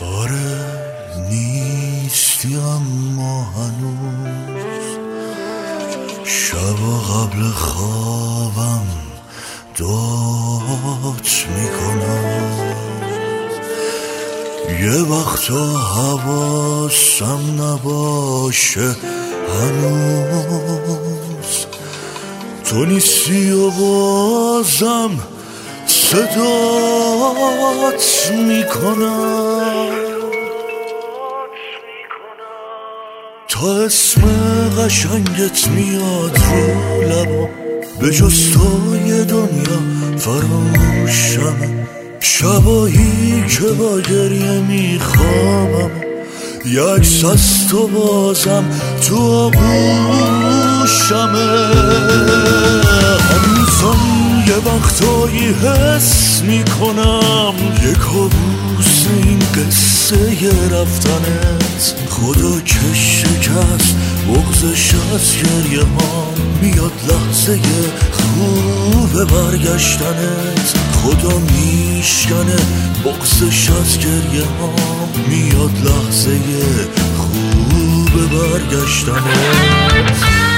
آره نیستی اما هنوز شبا قبل خوابم داد میکنم، یه وقتا حواسم نباشه هنوز تو نیستی و بازم صدات میکنم، تا اسم قشنگت میاد رو لبا، به جز تو یه دنیا فراموشمه، شبایی که با گریه میخوابم یه عکس از تو بازم تو آغوشمه، هنوزم یه وقتایی حس میکنم یه کابوس این قصه رفتنت، خدا که شکست بغضش از گریه ها میاد لحظه خوب برگشتنت، خدا میشکنه بغضش از گریه ها میاد لحظه خوب برگشتنت.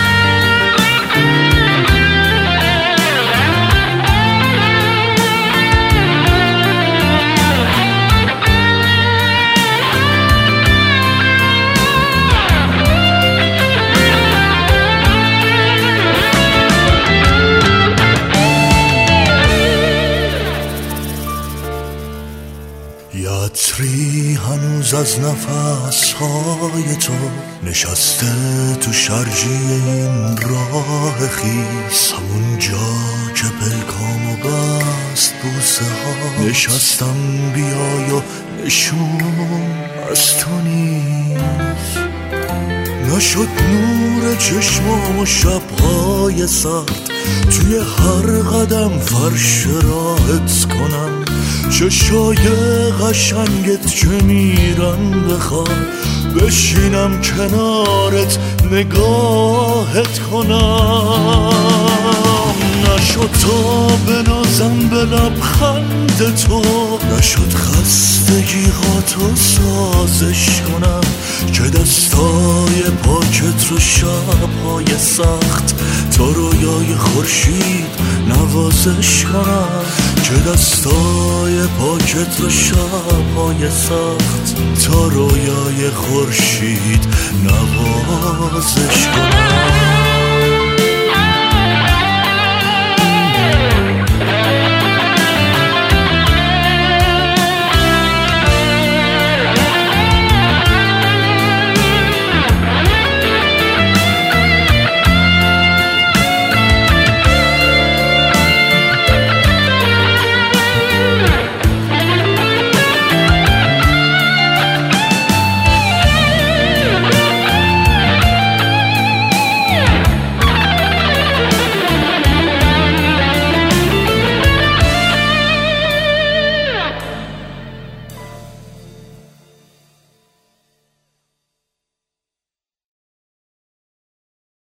یاتری هنوز از نفسهای تو نشسته تو شرجی این راه خیس، همون جا که پلکامو بست بوسه ها، نشستم بیای و نشون از تو نیست، نشد نور چشمام و شبهای سرد توی هر قدم فرش راحت کنم، چشای قشنگت که میرن بخواب بشینم کنارت نگاهت کنم، نشد تا بنازم به لبخند تو، نشد خستگی هاتو سازش کنم، که دستای پاکت رو شبهای سخت تا رویای خورشید نوازش کنم، که دستای پاکت رو شبهای سخت تا رویای خورشید نوازش کنم.